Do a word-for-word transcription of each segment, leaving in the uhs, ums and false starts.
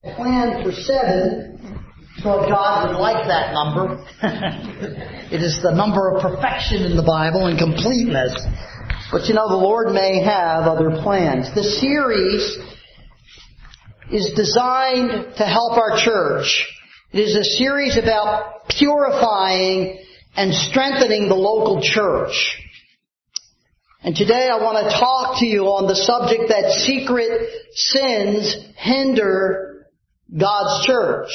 Plan for seven. So God would like that number. It is the number of perfection in the Bible and completeness. But you know, the Lord may have other plans. The series is designed to help our church. It is a series about purifying and strengthening the local church. And today I want to talk to you on the subject that secret sins hinder God's church.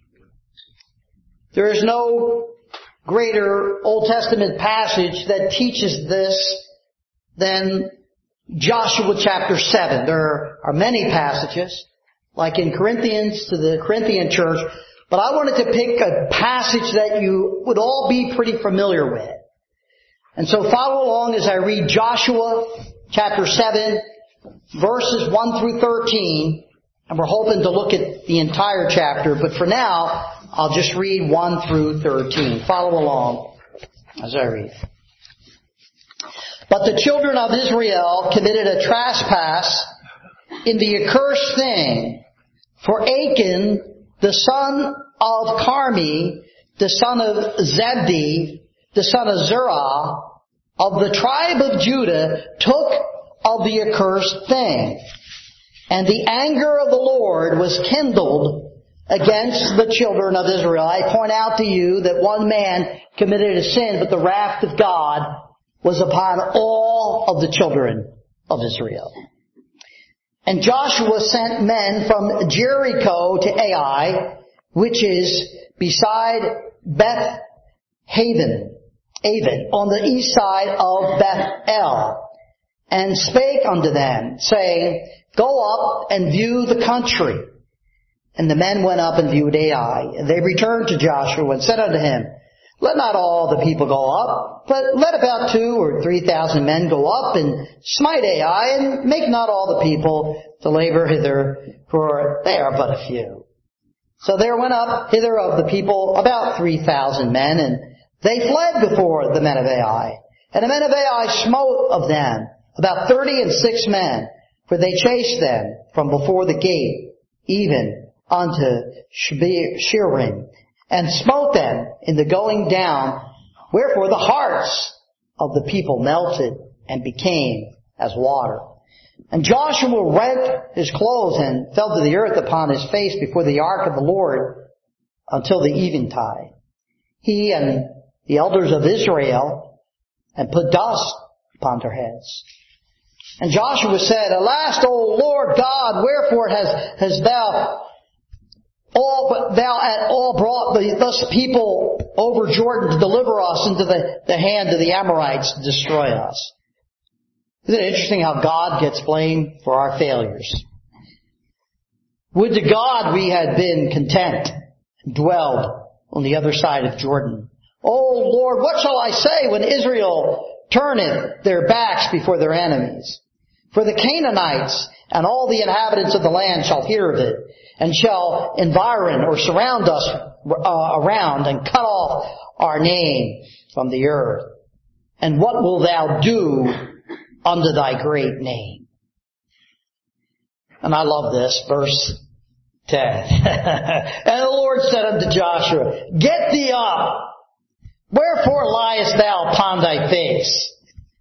There is no greater Old Testament passage that teaches this than Joshua chapter seven. There are many passages, like in Corinthians to the Corinthian church, but I wanted to pick a passage that you would all be pretty familiar with. And so follow along as I read Joshua chapter seven, verses one through thirteen, and we're hoping to look at the entire chapter, but for now, I'll just read one through thirteen. Follow along as I read. But the children of Israel committed a trespass in the accursed thing, for Achan, the son of Carmi, the son of Zebdi, the son of Zerah, of the tribe of Judah, took of the accursed thing. And the anger of the Lord was kindled against the children of Israel. I point out to you that one man committed a sin, but the wrath of God was upon all of the children of Israel. And Joshua sent men from Jericho to Ai, which is beside Beth Haven, Avon, on the east side of Beth El, and spake unto them, saying, Go up and view the country. And the men went up and viewed Ai. And they returned to Joshua and said unto him, Let not all the people go up, but let about two or three thousand men go up and smite Ai, and make not all the people to labor hither, for they are but a few. So there went up hither of the people about three thousand men, and they fled before the men of Ai. And the men of Ai smote of them about thirty and six men, for they chased them from before the gate, even unto Shearim, and smote them in the going down. Wherefore the hearts of the people melted and became as water. And Joshua rent his clothes and fell to the earth upon his face before the ark of the Lord until the eventide. He and the elders of Israel, and put dust upon their heads. And Joshua said, Alas, O Lord God, wherefore hast, hast thou all, thou at all brought the, thus people over Jordan to deliver us into the, the hand of the Amorites to destroy us? Isn't it interesting how God gets blamed for our failures? Would to God we had been content and dwelled on the other side of Jordan. O Lord, what shall I say when Israel turneth their backs before their enemies? For the Canaanites and all the inhabitants of the land shall hear of it, and shall environ or surround us uh, around, and cut off our name from the earth. And what wilt thou do unto thy great name? And I love this, verse ten. And the Lord said unto Joshua, Get thee up! Wherefore liest thou upon thy face?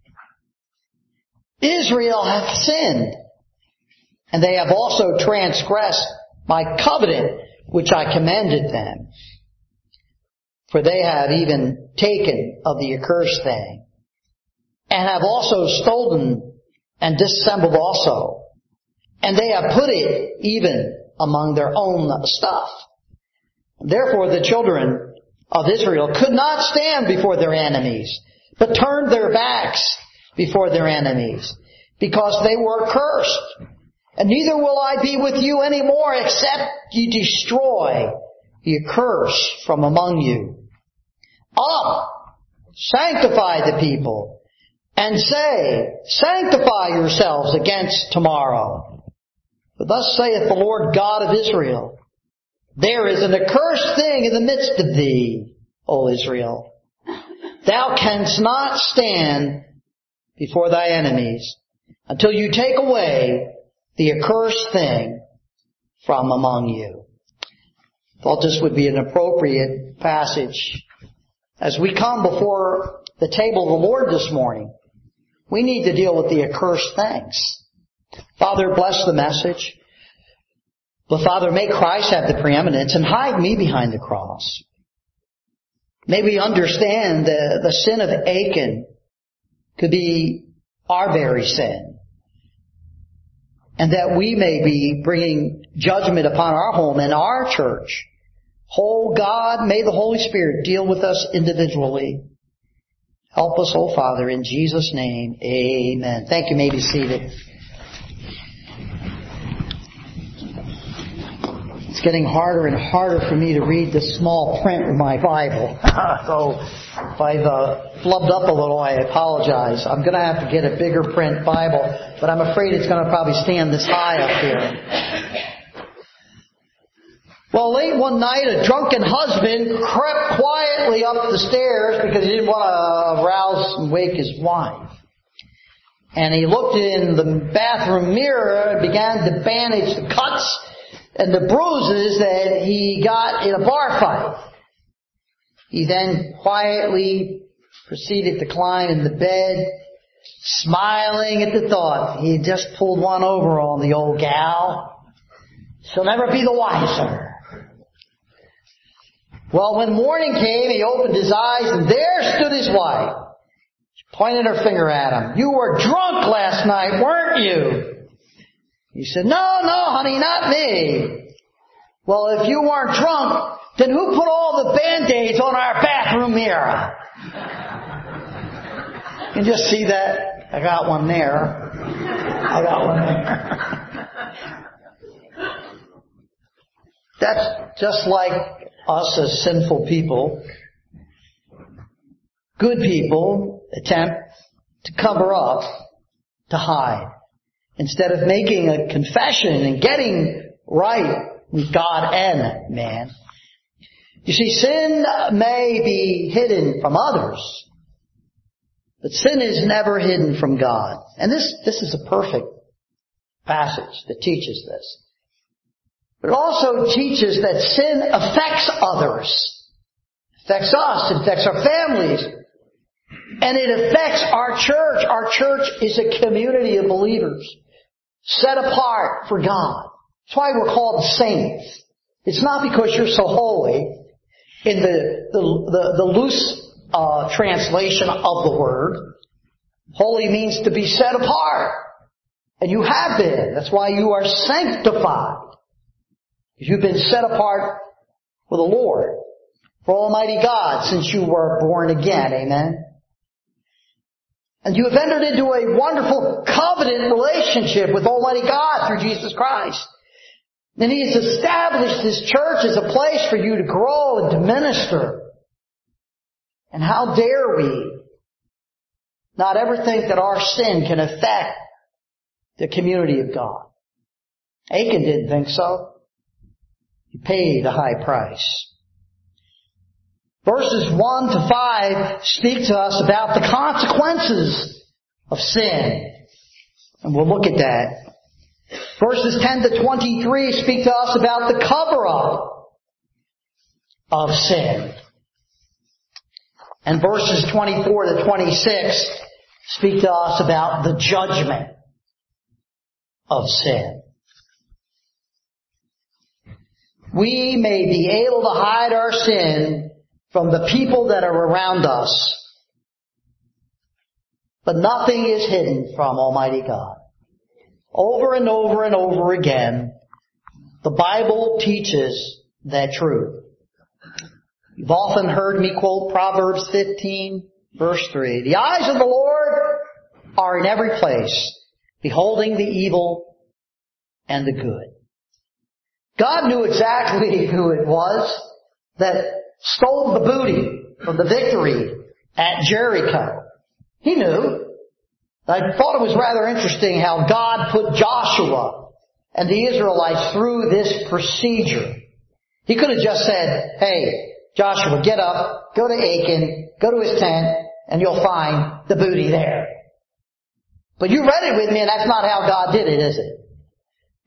Israel hath sinned, and they have also transgressed my covenant which I commanded them. For they have even taken of the accursed thing, and have also stolen and disassembled also, and they have put it even among their own stuff. Therefore the children of Israel could not stand before their enemies, but turned their backs before their enemies, because they were cursed. And neither will I be with you any more, except ye destroy the curse from among you. Up, sanctify the people, and say, Sanctify yourselves against tomorrow. For thus saith the Lord God of Israel, There is an accursed thing in the midst of thee, O Israel. Thou canst not stand before thy enemies until you take away the accursed thing from among you. Thought this would be an appropriate passage. As we come before the table of the Lord this morning, we need to deal with the accursed things. Father, bless the message. But Father, may Christ have the preeminence and hide me behind the cross. May we understand the, the sin of Achan could be our very sin. And that we may be bringing judgment upon our home and our church. Oh God, may the Holy Spirit deal with us individually. Help us, oh Father, in Jesus' name. Amen. Thank you. You may be seated. It's getting harder and harder for me to read the small print of my Bible. So if I've uh, flubbed up a little, I apologize. I'm going to have to get a bigger print Bible, but I'm afraid it's going to probably stand this high up here. Well, late one night, a drunken husband crept quietly up the stairs because he didn't want to arouse and wake his wife. And he looked in the bathroom mirror and began to bandage the cuts and the bruises that he got in a bar fight. He then quietly proceeded to climb in the bed, smiling at the thought he had just pulled one over on the old gal. She'll never be the wiser. Well, when morning came, he opened his eyes, and there stood his wife. She pointed her finger at him. You were drunk last night, weren't you? He said, no, no, honey, not me. Well, if you weren't drunk, then who put all the Band-Aids on our bathroom mirror? You can just see that. I got one there. I got one there. That's just like us as sinful people. Good people attempt to cover up, to hide. Instead of making a confession and getting right with God and man. You see, sin may be hidden from others, but sin is never hidden from God. And this, this is a perfect passage that teaches this. But it also teaches that sin affects others. It affects us. It affects our families. And it affects our church. Our church is a community of believers set apart for God. That's why we're called saints. It's not because you're so holy in the, the, the, the loose uh, translation of the word. Holy means to be set apart. And you have been. That's why you are sanctified. You've been set apart for the Lord, for Almighty God, since you were born again. Amen? And you have entered into a wonderful covenant relationship with Almighty God through Jesus Christ. And He has established His church as a place for you to grow and to minister. And how dare we not ever think that our sin can affect the community of God? Achan didn't think so. He paid a high price. Verses one to five speak to us about the consequences of sin. And we'll look at that. Verses ten to twenty-three speak to us about the cover-up of sin. And verses twenty-four to twenty-six speak to us about the judgment of sin. We may be able to hide our sin from the people that are around us, but nothing is hidden from Almighty God. Over and over and over again, the Bible teaches that truth. You've often heard me quote Proverbs fifteen, verse three. The eyes of the Lord are in every place, beholding the evil and the good. God knew exactly who it was that stole the booty from the victory at Jericho. He knew. I thought it was rather interesting how God put Joshua and the Israelites through this procedure. He could have just said, hey, Joshua, get up, go to Achan, go to his tent, and you'll find the booty there. But you read it with me, and that's not how God did it, is it?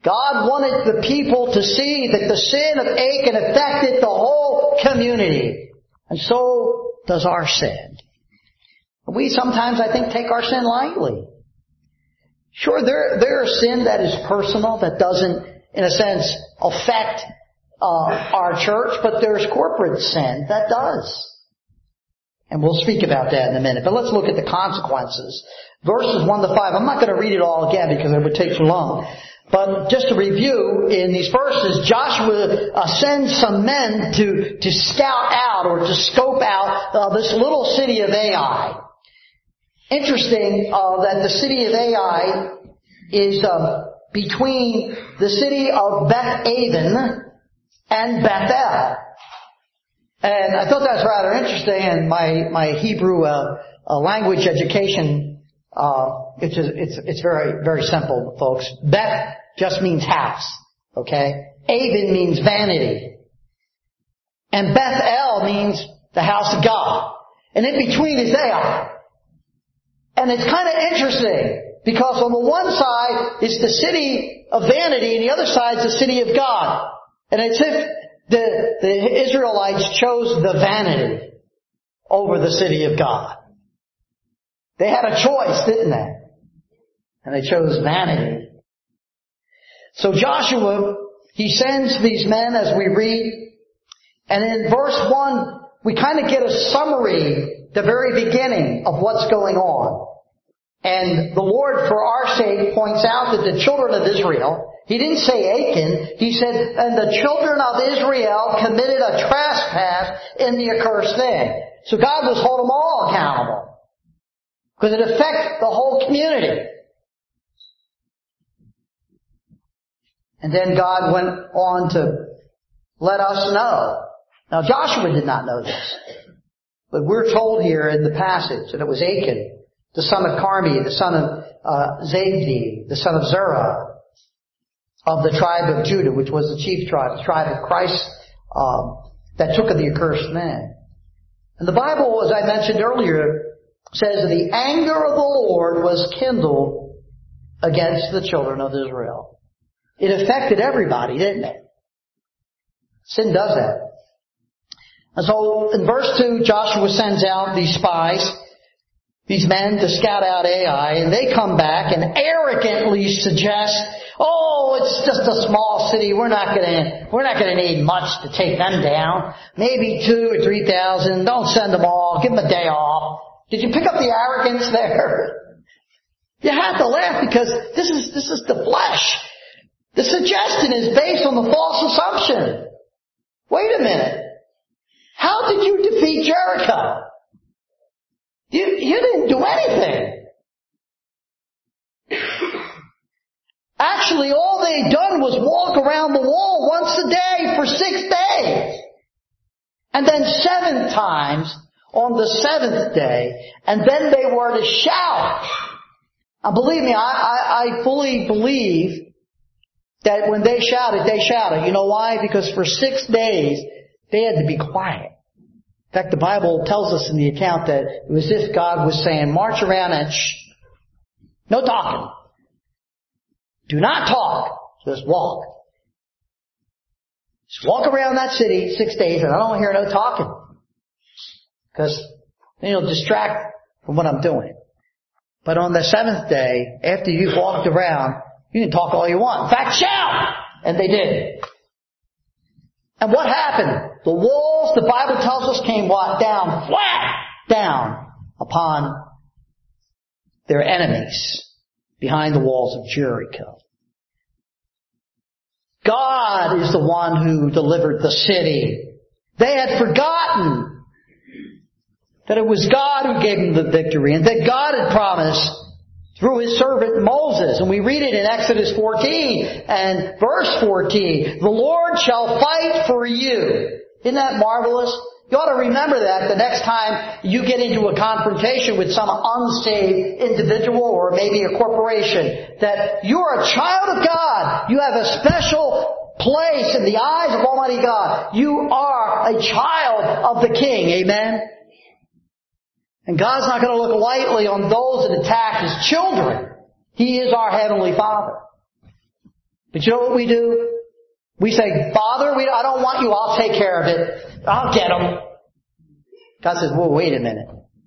God wanted the people to see that the sin of Achan affected the whole community. And so does our sin. We sometimes, I think, take our sin lightly. Sure, there, there is sin that is personal, that doesn't, in a sense, affect uh, our church, but there's corporate sin that does. And we'll speak about that in a minute. But let's look at the consequences. Verses one to five. I'm not going to read it all again because it would take too long. But just to review, in these verses, Joshua uh, sends some men to, to scout out or to scope out uh, this little city of Ai. Interesting uh, that the city of Ai is uh, between the city of Beth Aven and Bethel. And I thought that was rather interesting, and my, my Hebrew uh, uh, language education, uh, it's, it's, it's very, very simple, folks. Beth just means house, okay? Aven means vanity. And Bethel means the house of God. And in between is Ai. And it's kind of interesting, because on the one side is the city of vanity, and the other side is the city of God. And it's if the, the Israelites chose the vanity over the city of God. They had a choice, didn't they? And they chose vanity. So Joshua, he sends these men, as we read, and in verse one, we kind of get a summary, the very beginning of what's going on. And the Lord, for our sake, points out that the children of Israel, he didn't say Achan, he said, and the children of Israel committed a trespass in the accursed thing. So God was holding them all accountable. Because it affects the whole community. And then God went on to let us know. Now Joshua did not know this. But we're told here in the passage that it was Achan, the son of Carmi, the son of uh, Zabdi, the son of Zerah, of the tribe of Judah, which was the chief tribe, the tribe of Christ, um, that took of the accursed man. And the Bible, as I mentioned earlier, says the anger of the Lord was kindled against the children of Israel. It affected everybody, didn't it? Sin does that. And so in verse two, Joshua sends out these spies, these men to scout out Ai, and they come back and arrogantly suggest, oh, it's just a small city, we're not gonna, we're not gonna need much to take them down. Maybe two or three thousand, don't send them all, give them a day off. Did you pick up the arrogance there? You have to laugh because this is, this is the flesh. The suggestion is based on the false assumption. Wait a minute. How did you defeat Jericho? You, you didn't do anything. Actually, all they'd done was walk around the wall once a day for six days. And then seven times on the seventh day. And then they were to shout. Now believe me, I, I, I fully believe that when they shouted, they shouted. You know why? Because for six days, they had to be quiet. In fact, the Bible tells us in the account that it was as if God was saying, march around and shh. No talking. Do not talk. Just walk. Just walk around that city six days and I don't hear no talking. Because then you'll distract from what I'm doing. But on the seventh day, after you've walked around, you can talk all you want. In fact, shout! And they did. And what happened? The walls, the Bible tells us, came what? Down, flat down upon their enemies behind the walls of Jericho. God is the one who delivered the city. They had forgotten that it was God who gave them the victory and that God had promised through His servant Moses. And we read it in Exodus fourteen and verse fourteen. The Lord shall fight for you. Isn't that marvelous? You ought to remember that the next time you get into a confrontation with some unsaved individual or maybe a corporation, that you're a child of God. You have a special place in the eyes of Almighty God. You are a child of the King. Amen? And God's not going to look lightly on those that attack His children. He is our Heavenly Father. But you know what we do? We say, Father, we, I don't want you. I'll take care of it. I'll get them. God says, well, wait a minute.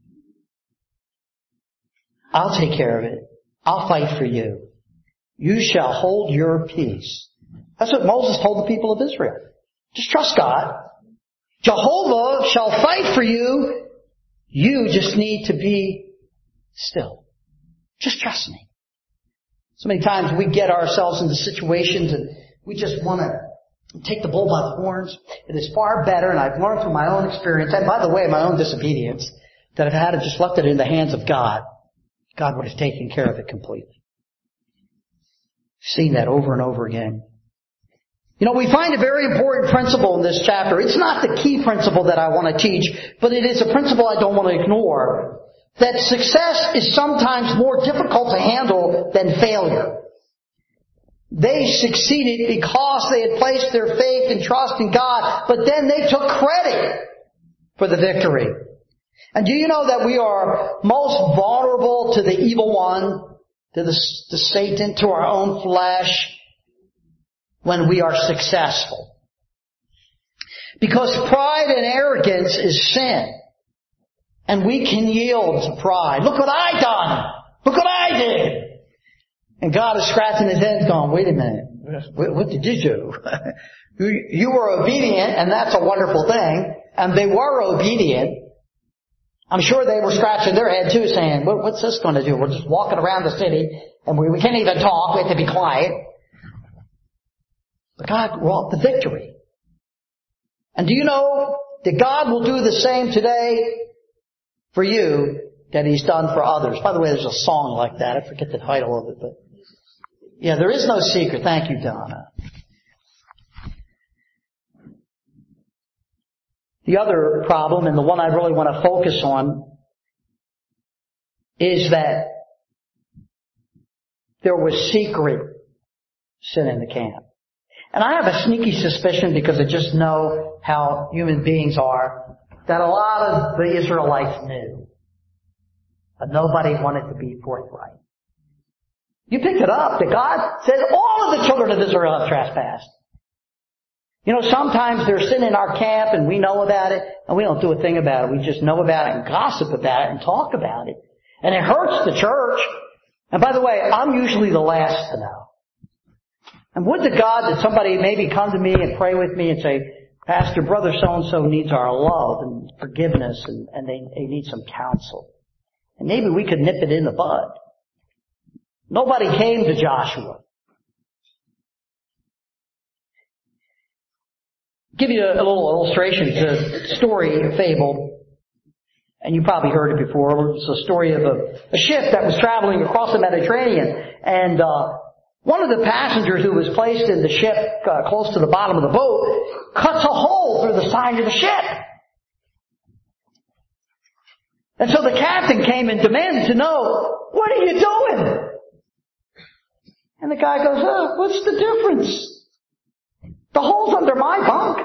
I'll take care of it. I'll fight for you. You shall hold your peace. That's what Moses told the people of Israel. Just trust God. Jehovah shall fight for you. You just need to be still. Just trust me. So many times we get ourselves into situations and we just want to take the bull by the horns. It is far better, and I've learned from my own experience, and by the way, my own disobedience, that if I had just left it in the hands of God, God would have taken care of it completely. Seen that over and over again. You know, we find a very important principle in this chapter. It's not the key principle that I want to teach, but it is a principle I don't want to ignore. That success is sometimes more difficult to handle than failure. They succeeded because they had placed their faith and trust in God, but then they took credit for the victory. And do you know that we are most vulnerable to the evil one, to, the, to Satan, to our own flesh, when we are successful? Because pride and arrogance is sin. And we can yield to pride. Look what I done! Look what I did! And God is scratching his head going, wait a minute, what did you do? You were obedient, and that's a wonderful thing. And they were obedient. I'm sure they were scratching their head too, saying, what's this going to do? We're just walking around the city, and we, we can't even talk. We have to be quiet. But God wrought the victory. And do you know that God will do the same today for you that He's done for others? By the way, there's a song like that. I forget the title of it, but yeah, there is no secret. Thank you, Donna. The other problem, and the one I really want to focus on, is that there was secret sin in the camp. And I have a sneaky suspicion, because I just know how human beings are, that a lot of the Israelites knew. But nobody wanted to be forthright. You pick it up that God said all of the children of Israel have trespassed. You know, sometimes there's sin in our camp and we know about it and we don't do a thing about it. We just know about it and gossip about it and talk about it. And it hurts the church. And by the way, I'm usually the last to know. And would to God that somebody maybe come to me and pray with me and say, Pastor, brother so-and-so needs our love and forgiveness, and, and they, they need some counsel. And maybe we could nip it in the bud. Nobody came to Joshua. Give you a, a little illustration. It's a story, a fable, and you probably heard it before. It's a story of a, a ship that was traveling across the Mediterranean, and uh one of the passengers who was placed in the ship uh, close to the bottom of the boat cuts a hole through the side of the ship. And so the captain came and demanded to know, what are you doing? And the guy goes, oh, what's the difference? The hole's under my bunk.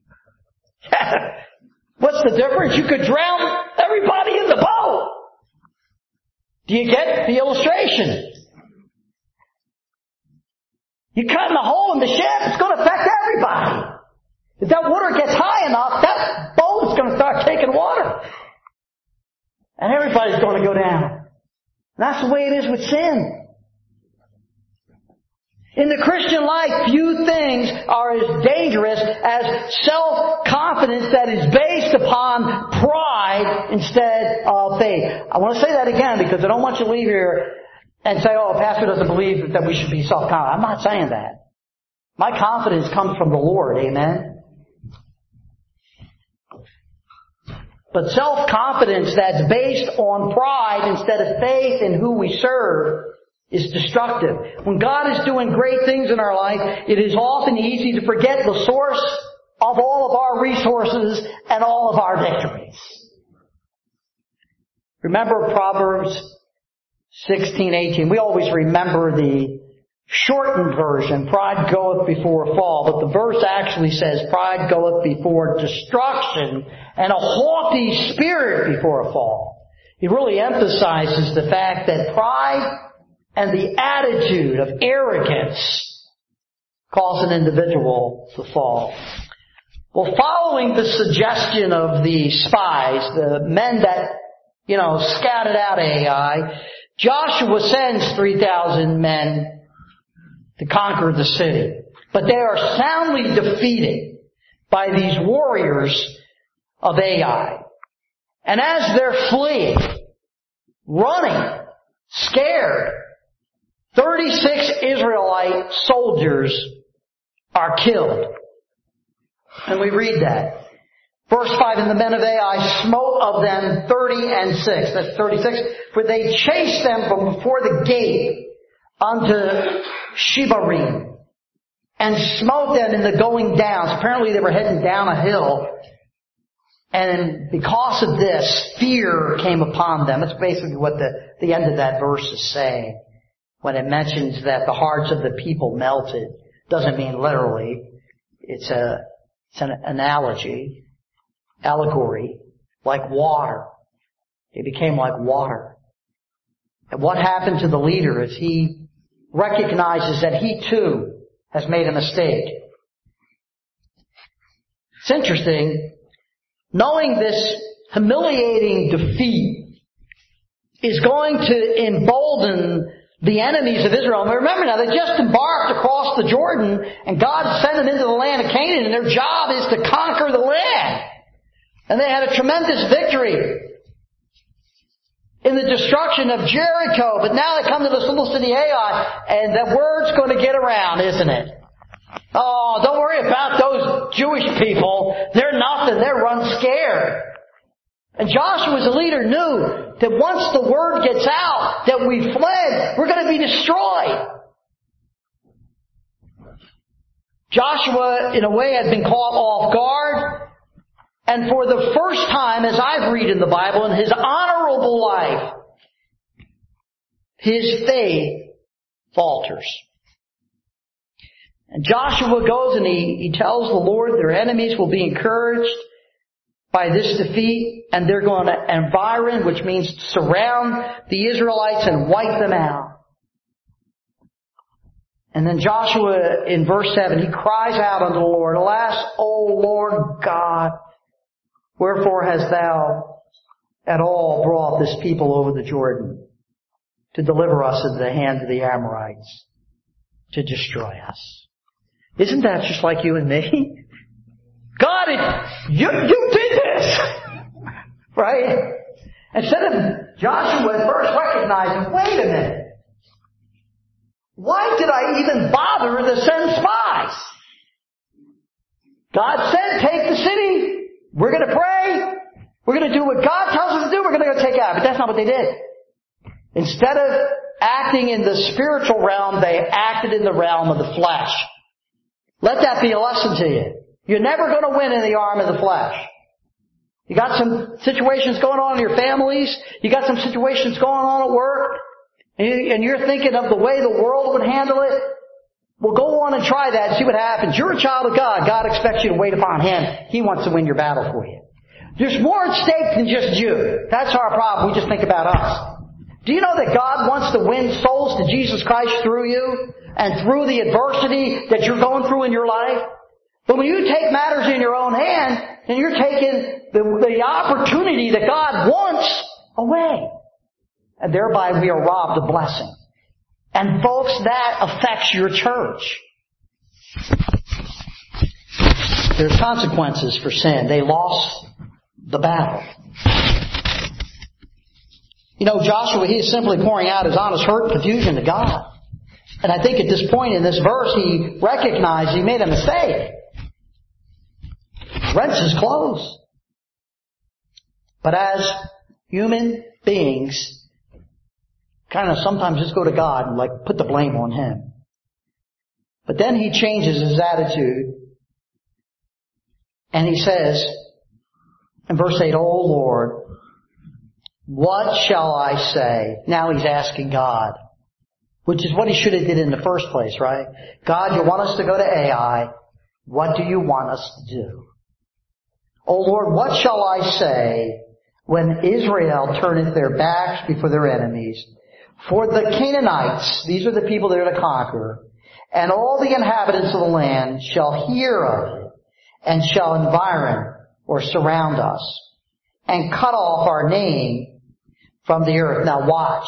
What's the difference? You could drown everybody in the boat. Do you get the illustration? You cut in a hole in the ship, it's going to affect everybody. If that water gets high enough, that boat is going to start taking water. And everybody's going to go down. And that's the way it is with sin. In the Christian life, few things are as dangerous as self-confidence that is based upon pride instead of faith. I want to say that again because I don't want you to leave here and say, oh, a pastor doesn't believe that we should be self-confident. I'm not saying that. My confidence comes from the Lord, amen? But self-confidence that's based on pride instead of faith in who we serve is destructive. When God is doing great things in our life, it is often easy to forget the source of all of our resources and all of our victories. Remember Proverbs sixteen eighteen. We always remember the shortened version, pride goeth before a fall, but the verse actually says pride goeth before destruction and a haughty spirit before a fall. It really emphasizes the fact that pride and the attitude of arrogance cause an individual to fall. Well, following the suggestion of the spies, the men that, you know, scouted out Ai, Joshua sends three thousand men to conquer the city. But they are soundly defeated by these warriors of Ai. And as they're fleeing, running, scared, thirty-six Israelite soldiers are killed. And we read that. Verse five, and the men of Ai smote of them thirty and six. That's thirty-six. For they chased them from before the gate unto Shebarim, and smote them in the going down. So apparently they were heading down a hill. And because of this, fear came upon them. That's basically what the, the end of that verse is saying. When it mentions that the hearts of the people melted. Doesn't mean literally. It's a, it's an analogy, allegory, like water. It became like water. And what happened to the leader is he recognizes that he too has made a mistake. It's interesting, knowing this humiliating defeat is going to embolden the enemies of Israel. And remember now, they just embarked across the Jordan, and God sent them into the land of Canaan, and their job is to conquer the land. And they had a tremendous victory in the destruction of Jericho. But now they come to this little city Ai, and the word's going to get around, isn't it? Oh, don't worry about those Jewish people. They're nothing. They're run scared. And Joshua as a leader knew that once the word gets out that we fled, we're going to be destroyed. Joshua, in a way, had been caught off guard. And for the first time, as I've read in the Bible, in his honorable life, his faith falters. And Joshua goes and he, he tells the Lord their enemies will be encouraged by this defeat, and they're going to environ, which means surround the Israelites and wipe them out. And then Joshua, in verse seven, he cries out unto the Lord, Alas, O Lord God, wherefore hast thou at all brought this people over the Jordan to deliver us into the hand of the Amorites, to destroy us? Isn't that just like you and me? God, it, you, you did this! Right? Instead of Joshua at first recognizing, wait a minute, why did I even bother to send spies? God said, take the city. We're going to pray. We're going to do what God tells us to do. We're going to go take it out. But that's not what they did. Instead of acting in the spiritual realm, they acted in the realm of the flesh. Let that be a lesson to you. You're never going to win in the arm of the flesh. You got some situations going on in your families. You got some situations going on at work. And you're thinking of the way the world would handle it. Well, go on and try that and see what happens. You're a child of God. God expects you to wait upon Him. He wants to win your battle for you. There's more at stake than just you. That's our problem. We just think about us. Do you know that God wants to win souls to Jesus Christ through you and through the adversity that you're going through in your life? But when you take matters in your own hand, then you're taking the, the opportunity that God wants away. And thereby we are robbed of blessing. And folks, that affects your church. There's consequences for sin. They lost the battle. You know, Joshua, he is simply pouring out his honest hurt and confusion to God. And I think at this point in this verse, he recognized he made a mistake. Rents his clothes. But as human beings, kind of sometimes just go to God and like put the blame on Him. But then he changes his attitude. And he says, in verse eight, O Lord, what shall I say? Now he's asking God. Which is what he should have did in the first place, right? God, you want us to go to Ai. What do you want us to do? O Lord, what shall I say when Israel turneth their backs before their enemies? For the Canaanites, these are the people they're to conquer, and all the inhabitants of the land shall hear of it, and shall environ or surround us, and cut off our name from the earth. Now watch.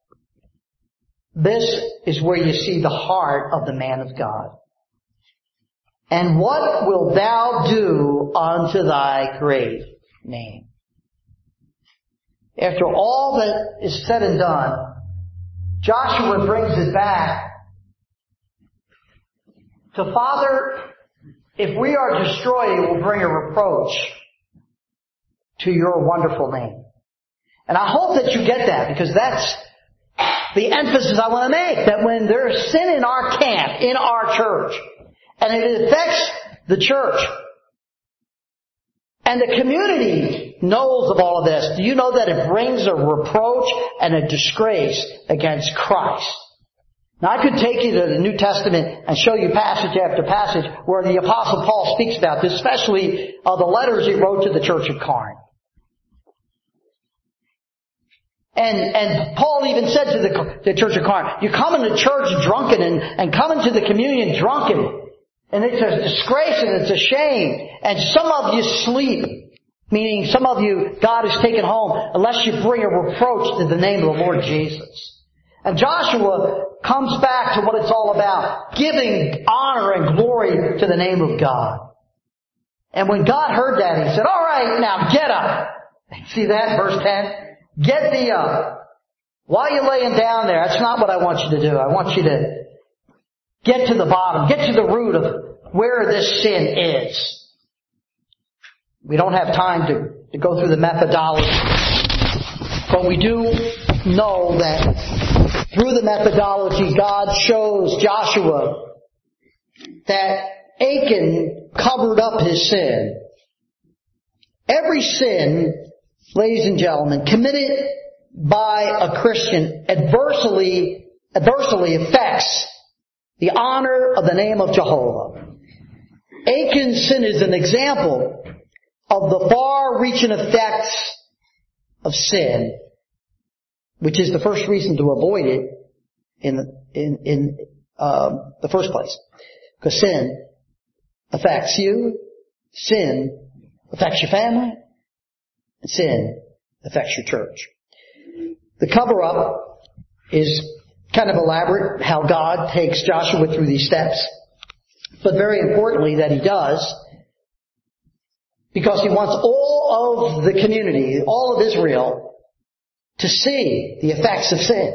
This is where you see the heart of the man of God. And what wilt thou do unto thy great name? After all that is said and done, Joshua brings it back to, Father, if we are destroyed, it will bring a reproach to your wonderful name. And I hope that you get that, because that's the emphasis I want to make, that when there's sin in our camp, in our church, and it affects the church, and the community knows of all of this, do you know that it brings a reproach and a disgrace against Christ? Now I could take you to the New Testament and show you passage after passage where the Apostle Paul speaks about this, especially uh, the letters he wrote to the church of Corinth. And, and Paul even said to the, the church of Corinth, you come into church drunken and, and come into the communion drunken. And it's a disgrace and it's a shame. And some of you sleep. Meaning some of you, God has taken home unless you bring a reproach to the name of the Lord Jesus. And Joshua comes back to what it's all about. Giving honor and glory to the name of God. And when God heard that, He said, all right, now get up. See that? Verse ten. Get thee up. While you're laying down there, that's not what I want you to do. I want you to get to the bottom. Get to the root of where this sin is. We don't have time to, to go through the methodology. But we do know that through the methodology, God shows Joshua that Achan covered up his sin. Every sin, ladies and gentlemen, committed by a Christian adversely, adversely affects the honor of the name of Jehovah. Achan's sin is an example of the far-reaching effects of sin, which is the first reason to avoid it in the, in, in um, the first place. Because sin affects you, sin affects your family, and sin affects your church. The cover-up is kind of elaborate, how God takes Joshua through these steps. But very importantly that He does, because He wants all of the community, all of Israel, to see the effects of sin.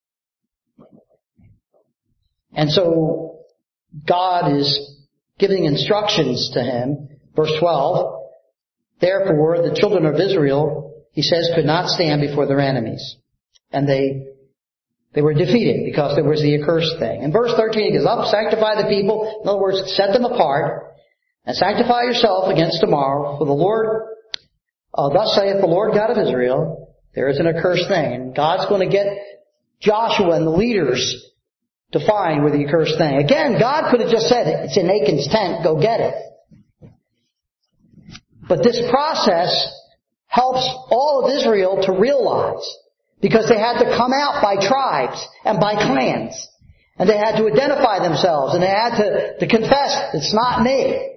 And so God is giving instructions to him. Verse twelve, therefore the children of Israel, He says, could not stand before their enemies. And they They were defeated because there was the accursed thing. In verse thirteen, He goes up, sanctify the people. In other words, set them apart. And sanctify yourself against tomorrow. For the Lord, uh, thus saith the Lord God of Israel, there is an accursed thing. And God's going to get Joshua and the leaders to find where the accursed thing. Again, God could have just said, it's in Achan's tent, go get it. But this process helps all of Israel to realize, because they had to come out by tribes and by clans. And they had to identify themselves. And they had to, to confess, it's not me.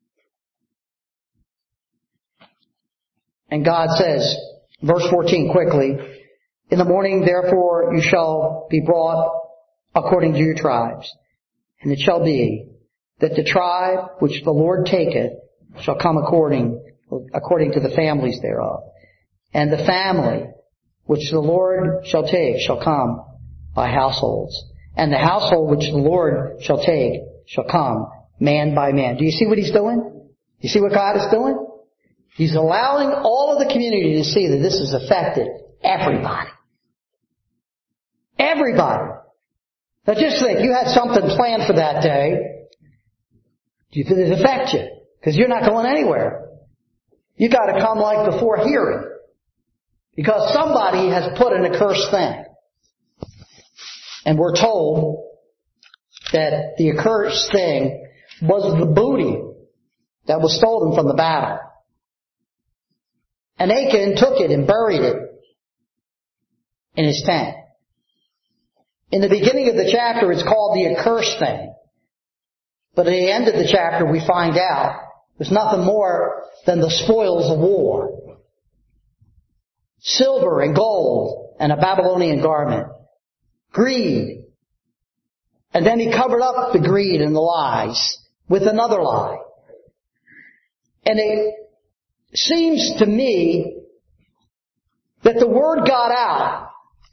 And God says, verse fourteen quickly, in the morning therefore you shall be brought according to your tribes. And it shall be that the tribe which the Lord taketh shall come according, according to the families thereof. And the family which the Lord shall take shall come by households. And the household which the Lord shall take shall come man by man. Do you see what He's doing? You see what God is doing? He's allowing all of the community to see that this has affected everybody. Everybody. Now just think, you had something planned for that day. Did it affect you? Because you're not going anywhere. You got to come like before hearing. Because somebody has put an accursed thing. And we're told that the accursed thing was the booty that was stolen from the battle. And Achan took it and buried it in his tent. In the beginning of the chapter, it's called the accursed thing. But at the end of the chapter, we find out it's nothing more than the spoils of war. Silver and gold and a Babylonian garment. Greed. And then he covered up the greed and the lies with another lie. And it seems to me that the word got out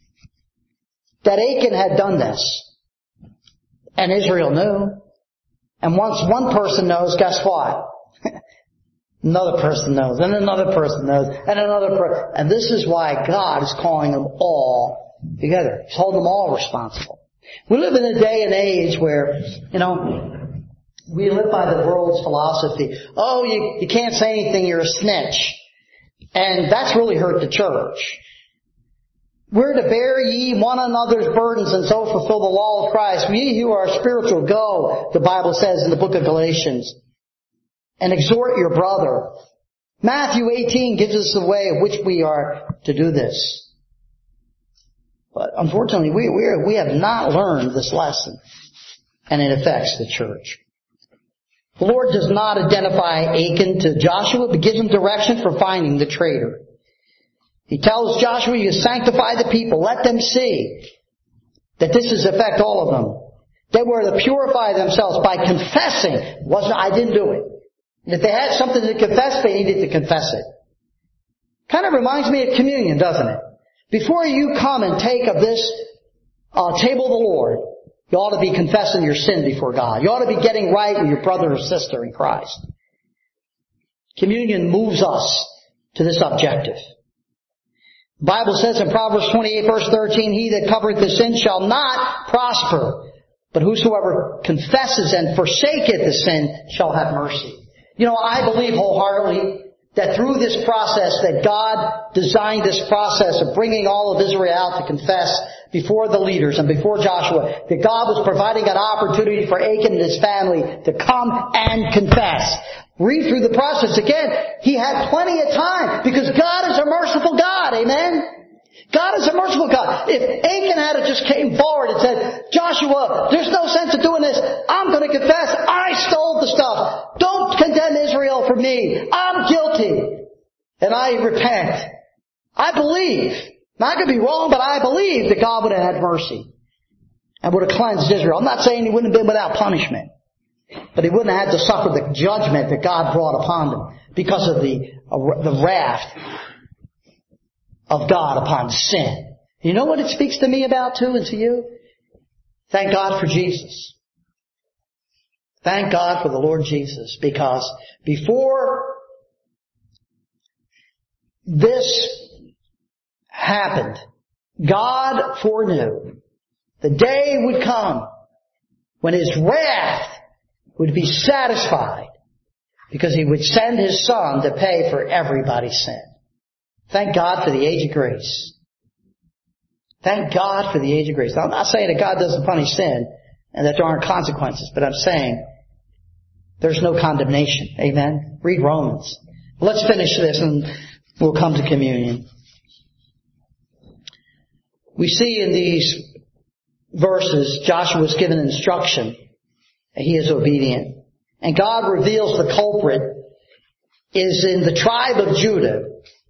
that Achan had done this. And Israel knew. And once one person knows, guess what? Another person knows, and another person knows, and another person. And this is why God is calling them all together. He's holding them all responsible. We live in a day and age where, you know, we live by the world's philosophy. Oh, you, you can't say anything, you're a snitch. And that's really hurt the church. We're to bear ye one another's burdens and so fulfill the law of Christ. We who are spiritual go, the Bible says in the book of Galatians, and exhort your brother. Matthew eighteen gives us the way in which we are to do this. But unfortunately, we, we, are, we have not learned this lesson, and it affects the church. The Lord does not identify Achan to Joshua, but gives him direction for finding the traitor. He tells Joshua, you sanctify the people, let them see that this is affect all of them. They were to purify themselves by confessing. Wasn't I didn't do it. And if they had something to confess, they needed to confess it. Kind of reminds me of communion, doesn't it? Before you come and take of this uh, table of the Lord, you ought to be confessing your sin before God. You ought to be getting right with your brother or sister in Christ. Communion moves us to this objective. The Bible says in Proverbs twenty-eight verse thirteen, he that covereth the sin shall not prosper, but whosoever confesses and forsaketh the sin shall have mercy. You know, I believe wholeheartedly that through this process that God designed this process of bringing all of Israel out to confess before the leaders and before Joshua, that God was providing an opportunity for Achan and his family to come and confess. Read through the process again. He had plenty of time because God is a merciful God. Amen? God is a merciful God. If Achan had just came forward and said, Joshua, there's no sense of doing this. I'm going to confess. I stole the stuff. Don't condemn Israel for me. I'm guilty. And I repent. I believe. Now, I could be wrong, but I believe that God would have had mercy and would have cleansed Israel. I'm not saying he wouldn't have been without punishment, but he wouldn't have had to suffer the judgment that God brought upon them because of the, uh, the wrath of God upon sin. You know what it speaks to me about too and to you? Thank God for Jesus. Thank God for the Lord Jesus, because before this happened, God foreknew the day would come when His wrath would be satisfied because He would send His Son to pay for everybody's sin. Thank God for the age of grace. Thank God for the age of grace. Now, I'm not saying that God doesn't punish sin and that there aren't consequences, but I'm saying there's no condemnation. Amen? Read Romans. Let's finish this and we'll come to communion. We see in these verses, Joshua was given instruction and he is obedient. And God reveals the culprit is in the tribe of Judah.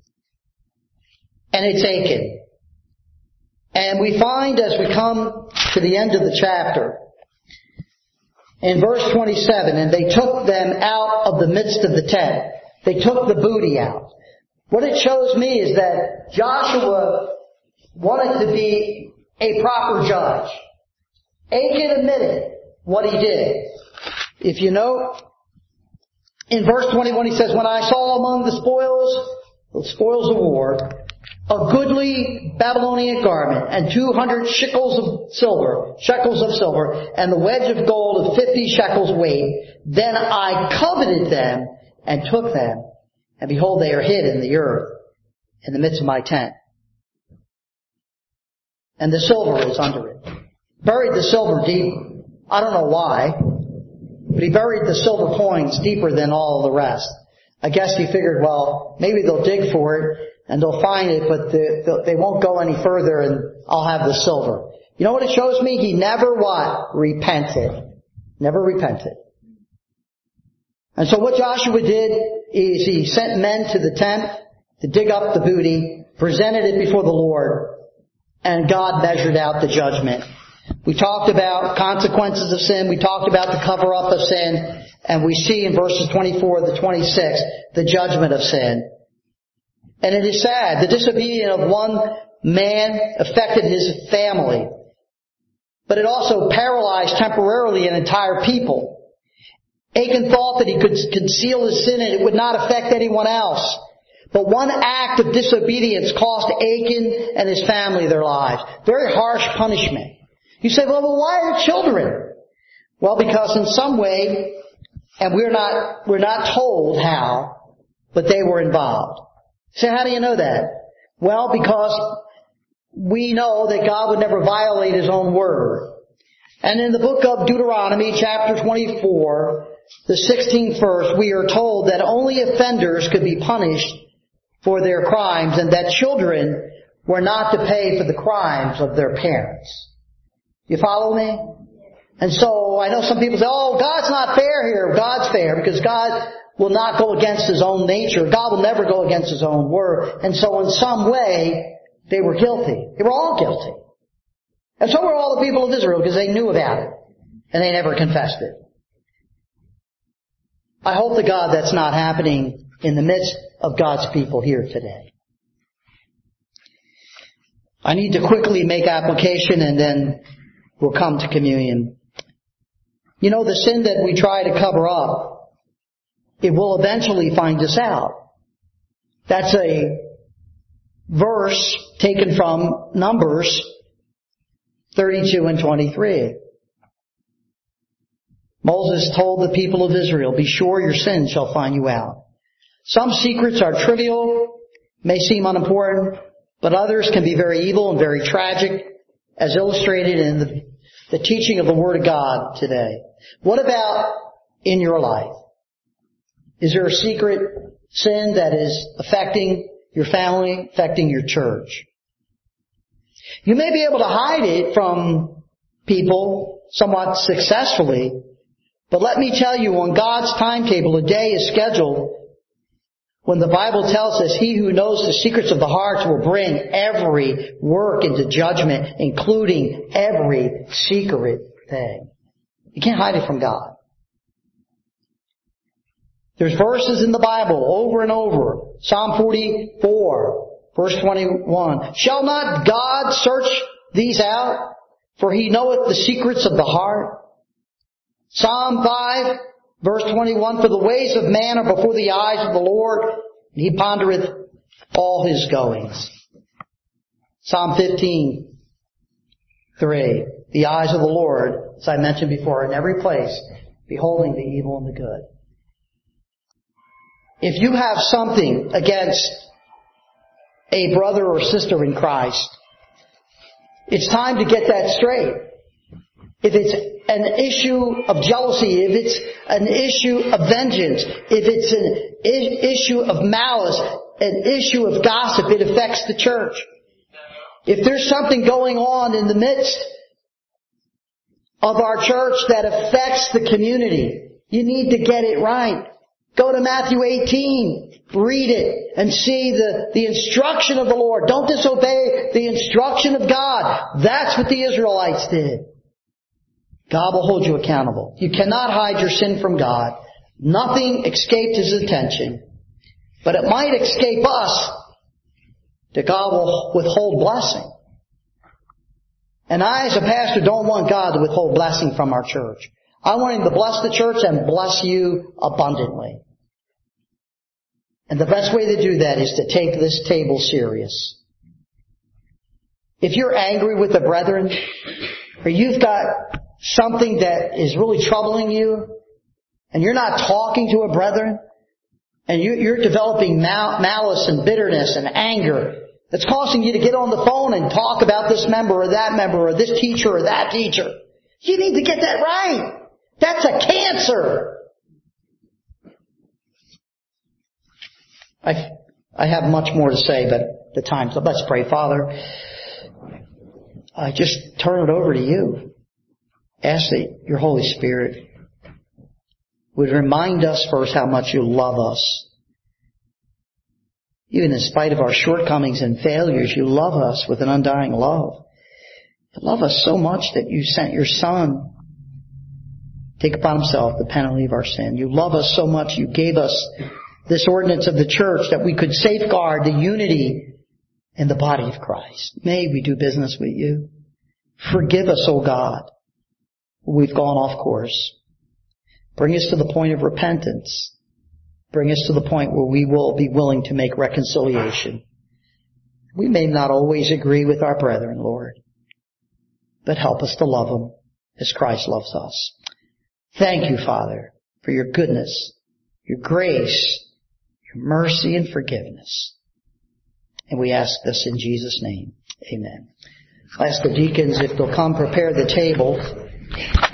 And it's Achan. And we find as we come to the end of the chapter, in verse twenty-seven, and they took them out of the midst of the tent. They took the booty out. What it shows me is that Joshua wanted to be a proper judge. Achan admitted what he did. If you know, in verse twenty-one he says, when I saw among the spoils, the spoils of war, a goodly Babylonian garment, and two hundred shekels of silver, shekels of silver, and the wedge of gold of fifty shekels weight. Then I coveted them and took them, and behold, they are hid in the earth, in the midst of my tent. And the silver is under it. Buried the silver deep. I don't know why, but he buried the silver coins deeper than all the rest. I guess he figured, well, maybe they'll dig for it, and they'll find it, but they, they won't go any further and I'll have the silver. You know what it shows me? He never what? Repented. Never repented. And so what Joshua did is he sent men to the tent to dig up the booty, presented it before the Lord, and God measured out the judgment. We talked about consequences of sin. We talked about the cover-up of sin. And we see in verses twenty-four to twenty-six the judgment of sin. And it is sad. The disobedience of one man affected his family. But it also paralyzed temporarily an entire people. Achan thought that he could conceal his sin and it would not affect anyone else. But one act of disobedience cost Achan and his family their lives. Very harsh punishment. You say, well, why are children? Well, because in some way, and we're not, we're not told how, but they were involved. So how do you know that? Well, because we know that God would never violate His own word. And in the book of Deuteronomy, chapter twenty-four, the sixteenth verse, we are told that only offenders could be punished for their crimes and that children were not to pay for the crimes of their parents. You follow me? And so I know some people say, oh, God's not fair here. God's fair because God will not go against His own nature. God will never go against His own word. And so in some way, they were guilty. They were all guilty. And so were all the people of Israel because they knew about it. And they never confessed it. I hope to God that's not happening in the midst of God's people here today. I need to quickly make application and then we'll come to communion. You know, the sin that we try to cover up, it will eventually find us out. That's a verse taken from Numbers thirty-two and twenty-three. Moses told the people of Israel, be sure your sins shall find you out. Some secrets are trivial, may seem unimportant, but others can be very evil and very tragic, as illustrated in the, the teaching of the Word of God today. What about in your life? Is there a secret sin that is affecting your family, affecting your church? You may be able to hide it from people somewhat successfully, but let me tell you, on God's timetable, a day is scheduled when the Bible tells us He who knows the secrets of the heart will bring every work into judgment, including every secret thing. You can't hide it from God. There's verses in the Bible over and over. Psalm forty-four, verse twenty-one. Shall not God search these out? For He knoweth the secrets of the heart. Psalm five, verse twenty-one. For the ways of man are before the eyes of the Lord, and He pondereth all His goings. Psalm fifteen, three. The eyes of the Lord, as I mentioned before, are in every place, beholding the evil and the good. If you have something against a brother or sister in Christ, it's time to get that straight. If it's an issue of jealousy, if it's an issue of vengeance, if it's an I- issue of malice, an issue of gossip, it affects the church. If there's something going on in the midst of our church that affects the community, you need to get it right. Go to Matthew eighteen, read it, and see the, the instruction of the Lord. Don't disobey the instruction of God. That's what the Israelites did. God will hold you accountable. You cannot hide your sin from God. Nothing escaped His attention. But it might escape us that God will withhold blessing. And I, as a pastor, don't want God to withhold blessing from our church. I want Him to bless the church and bless you abundantly. And the best way to do that is to take this table serious. If you're angry with the brethren, or you've got something that is really troubling you, and you're not talking to a brethren, and you're developing mal- malice and bitterness and anger, that's causing you to get on the phone and talk about this member or that member or this teacher or that teacher, you need to get that right. That's a cancer. I, I have much more to say, but the time's up. Let's pray. Father, I just turn it over to you. Ask that your Holy Spirit would remind us first how much you love us. Even in spite of our shortcomings and failures, you love us with an undying love. You love us so much that you sent your Son to take upon Himself the penalty of our sin. You love us so much you gave us this ordinance of the church that we could safeguard the unity in the body of Christ. May we do business with you. Forgive us, O God. We've gone off course. Bring us to the point of repentance. Bring us to the point where we will be willing to make reconciliation. We may not always agree with our brethren, Lord, but help us to love them as Christ loves us. Thank you, Father, for your goodness, your grace, your mercy and forgiveness. And we ask this in Jesus' name. Amen. I'll ask the deacons if they'll come prepare the table.